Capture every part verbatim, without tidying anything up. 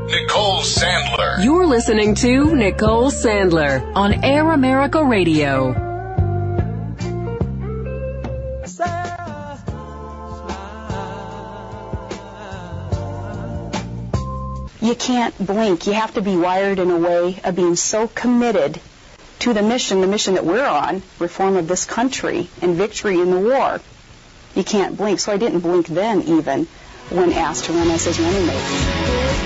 Nicole Sandler. You're listening to Nicole Sandler on Air America Radio. You can't blink. You have to be wired in a way of being so committed to the mission, the mission that we're on, reform of this country and victory in the war. You can't blink. So I didn't blink then even when asked to run as his running mate.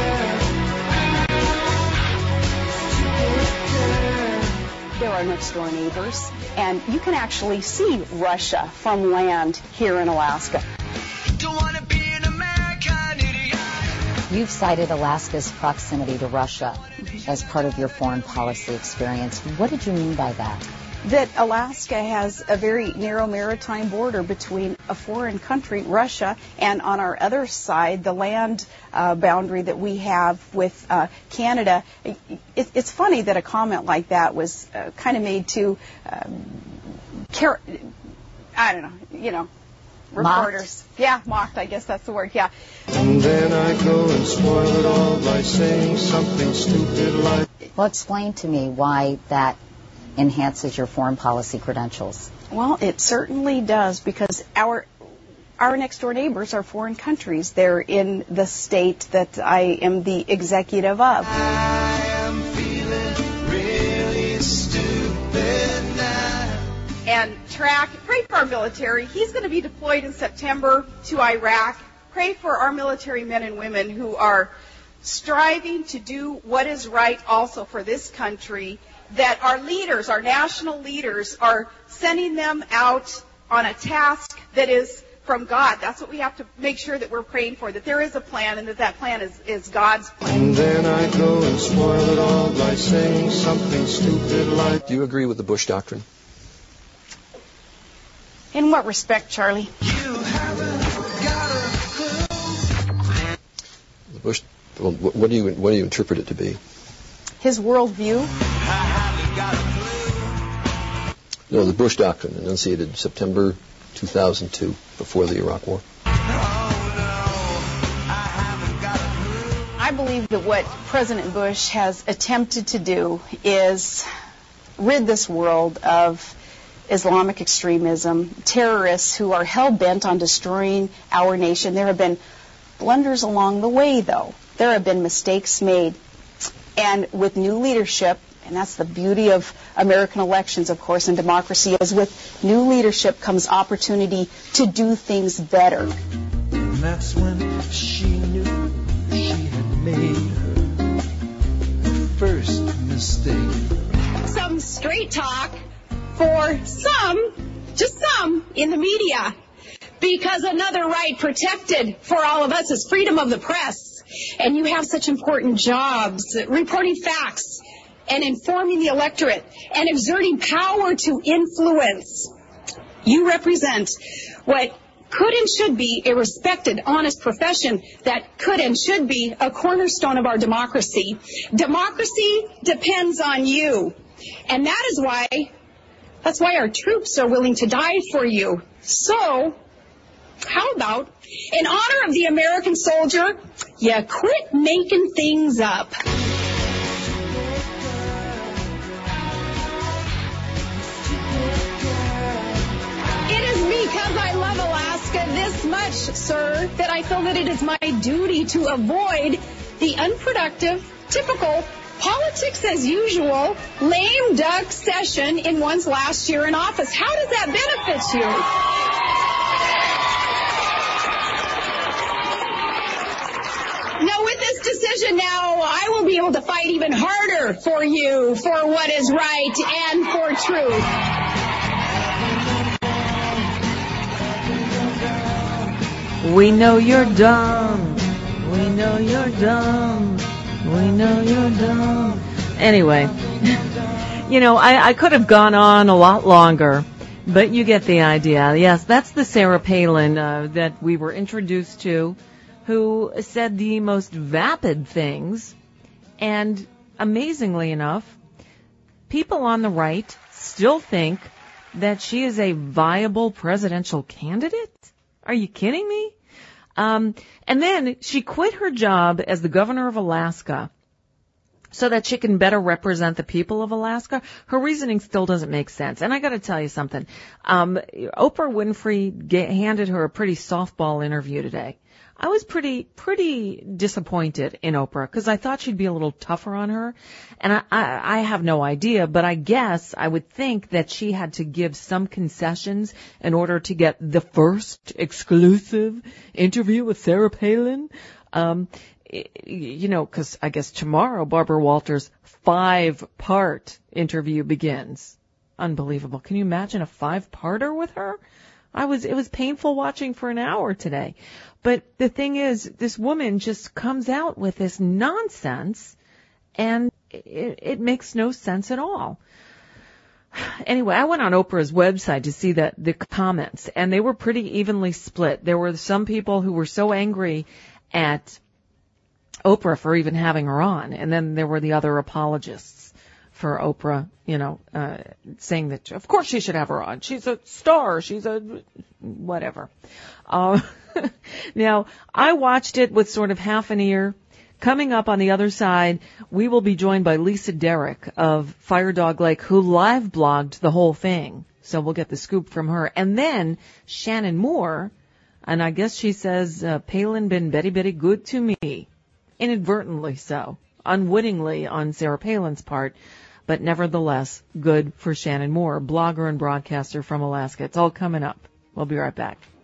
They're our next door neighbors, and you can actually see Russia from land here in Alaska. Don't wanna be an American idiot. You've cited Alaska's proximity to Russia as part of your foreign policy experience. What did you mean by that? That Alaska has a very narrow maritime border between a foreign country, Russia, and on our other side, the land uh, boundary that we have with uh, Canada. It, it, it's funny that a comment like that was uh, kind of made to, um, car- I don't know, you know, reporters. Mocked? Yeah, mocked, I guess that's the word, yeah. And then I go and spoil it all by saying something stupid like... Well, explain to me why that enhances your foreign policy credentials. Well, it certainly does, because our our next door neighbors are foreign countries. They're in the state that I am the executive of. I am feeling really stupid now. And track, pray for our military. He's going to be deployed in September to Iraq. Pray for our military men and women who are striving to do what is right also for this country, that our leaders, our national leaders, are sending them out on a task that is from God. That's what we have to make sure that we're praying for, that there is a plan and that that plan is, is God's plan. And then I go and spoil it all by saying something stupid like... Do you agree with the Bush Doctrine? In what respect, Charlie? You haven't got a clue. The Bush, well, what do you what do you interpret it to be? His worldview? I haven't got a clue. No, the Bush Doctrine, enunciated September two thousand two, before the Iraq War. I believe that what President Bush has attempted to do is rid this world of Islamic extremism, terrorists who are hell-bent on destroying our nation. There have been blunders along the way, though. There have been mistakes made. And with new leadership, and that's the beauty of American elections, of course, and democracy, is with new leadership comes opportunity to do things better. And that's when she knew she had made her first mistake. Some straight talk for some, just some, in the media. Because another right protected for all of us is freedom of the press. And you have such important jobs, reporting facts and informing the electorate and exerting power to influence. You represent what could and should be a respected, honest profession that could and should be a cornerstone of our democracy. Democracy depends on you. And that is why, that's why our troops are willing to die for you. So, how about, in honor of the American soldier, you quit making things up. It is because I love Alaska this much, sir, that I feel that it is my duty to avoid the unproductive, typical, politics as usual, lame duck session in one's last year in office. How does that benefit you? Now, with this decision now, I will be able to fight even harder for you, for what is right and for truth. We know you're dumb. We know you're dumb. We know you're dumb. Anyway, you know, I, I could have gone on a lot longer, but you get the idea. Yes, that's the Sarah Palin uh, that we were introduced to, who said the most vapid things, and amazingly enough, people on the right still think that she is a viable presidential candidate? Are you kidding me? Um, and then she quit her job as the governor of Alaska so that she can better represent the people of Alaska. Her reasoning still doesn't make sense. And I got to tell you something. Um, Oprah Winfrey ga- handed her a pretty softball interview today. I was pretty, pretty disappointed in Oprah because I thought she'd be a little tougher on her. And I, I, I have no idea, but I guess I would think that she had to give some concessions in order to get the first exclusive interview with Sarah Palin. Um, you know, because I guess tomorrow Barbara Walters' five-part interview begins. Unbelievable. Can you imagine a five-parter with her? I was, it was painful watching for an hour today. But the thing is, this woman just comes out with this nonsense, and it, it makes no sense at all. Anyway, I went on Oprah's website to see that the comments, and they were pretty evenly split. There were some people who were so angry at Oprah for even having her on, and then there were the other apologists for Oprah, you know, uh, saying that, of course she should have her on. She's a star. She's a whatever. Uh, now, I watched it with sort of half an ear. Coming up on the other side, we will be joined by Lisa Derrick of Fire Dog Lake, who live blogged the whole thing. So we'll get the scoop from her. And then Shannon Moore, and I guess she says, uh, Palin been very, very good to me. Inadvertently so. Unwittingly on Sarah Palin's part. But nevertheless, good for Shannon Moore, blogger and broadcaster from Alaska. It's all coming up. We'll be right back.